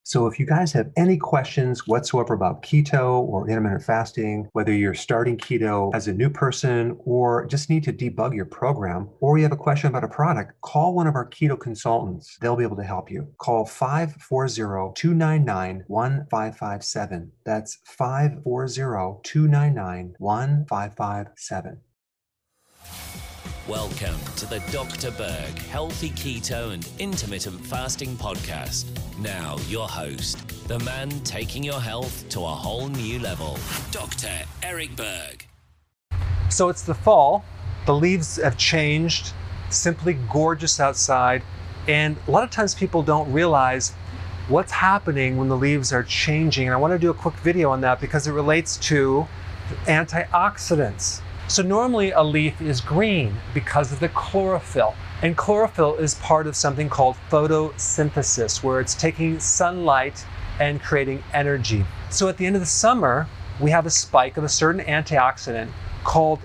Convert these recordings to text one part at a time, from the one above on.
So if you guys have any questions whatsoever about keto or intermittent fasting, whether you're starting keto as a new person or just need to debug your program, or you have a question about a product, call one of our keto consultants. They'll be able to help you. Call 540-299-1557. That's 540-299-1557. Welcome to the Dr. Berg Healthy Keto and Intermittent Fasting Podcast. Now, your host, the man taking your health to a whole new level, Dr. Eric Berg. So it's the fall. The leaves have changed, simply gorgeous outside. And a lot of times people don't realize what's happening when the leaves are changing. And I want to do a quick video on that because it relates to antioxidants. So normally a leaf is green because of the chlorophyll. And chlorophyll is part of something called photosynthesis, where it's taking sunlight and creating energy. So at the end of the summer, we have a spike of a certain antioxidant called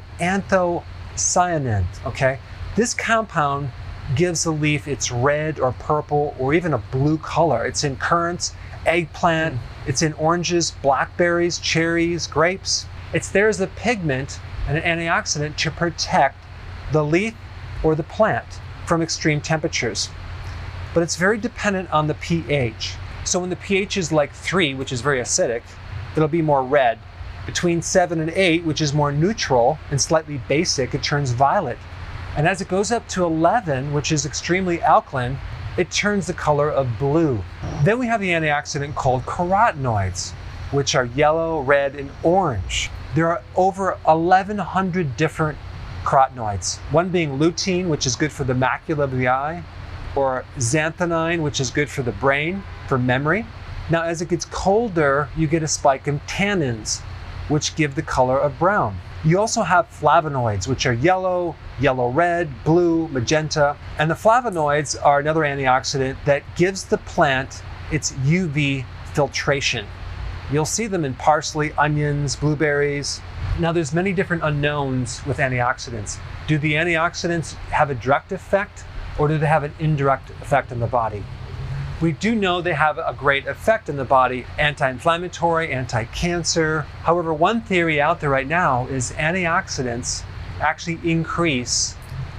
anthocyanin, okay? This compound gives the leaf its red or purple or even a blue color. It's in currants, eggplant, it's in oranges, blackberries, cherries, grapes. It's there as a pigment and an antioxidant to protect the leaf or the plant from extreme temperatures. But it's very dependent on the pH. So when the pH is like 3, which is very acidic, it'll be more red. Between 7 and 8, which is more neutral and slightly basic, it turns violet. And as it goes up to 11, which is extremely alkaline, it turns the color of blue. Then we have the antioxidant called carotenoids, which are yellow, red, and orange. There are over 1,100 different carotenoids, one being lutein, which is good for the macula of the eye, or xanthine, which is good for the brain, for memory. Now, as it gets colder, you get a spike in tannins, which give the color of brown. You also have flavonoids, which are yellow, yellow-red, blue, magenta. And the flavonoids are another antioxidant that gives the plant its UV filtration. You'll see them in parsley, onions, blueberries. Now there's many different unknowns with antioxidants. Do the antioxidants have a direct effect or do they have an indirect effect on the body? We do know they have a great effect in the body, anti-inflammatory, anti-cancer. However, one theory out there right now is antioxidants actually increase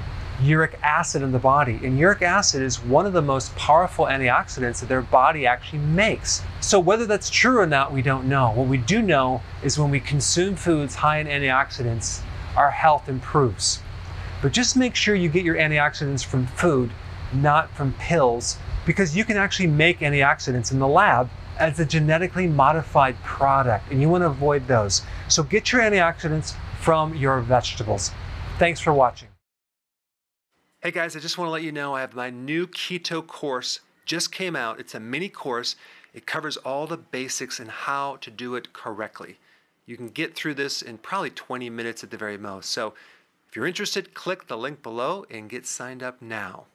uric acid in the body. And uric acid is one of the most powerful antioxidants that their body actually makes. So whether that's true or not, we don't know. What we do know is when we consume foods high in antioxidants, our health improves. But just make sure you get your antioxidants from food, not from pills, because you can actually make antioxidants in the lab as a genetically modified product, and you want to avoid those. So get your antioxidants from your vegetables. Thanks for watching. Hey guys, I just want to let you know I have my new keto course just came out. It's a mini course. It covers all the basics and how to do it correctly. You can get through this in probably 20 minutes at the very most. So if you're interested, click the link below and get signed up now.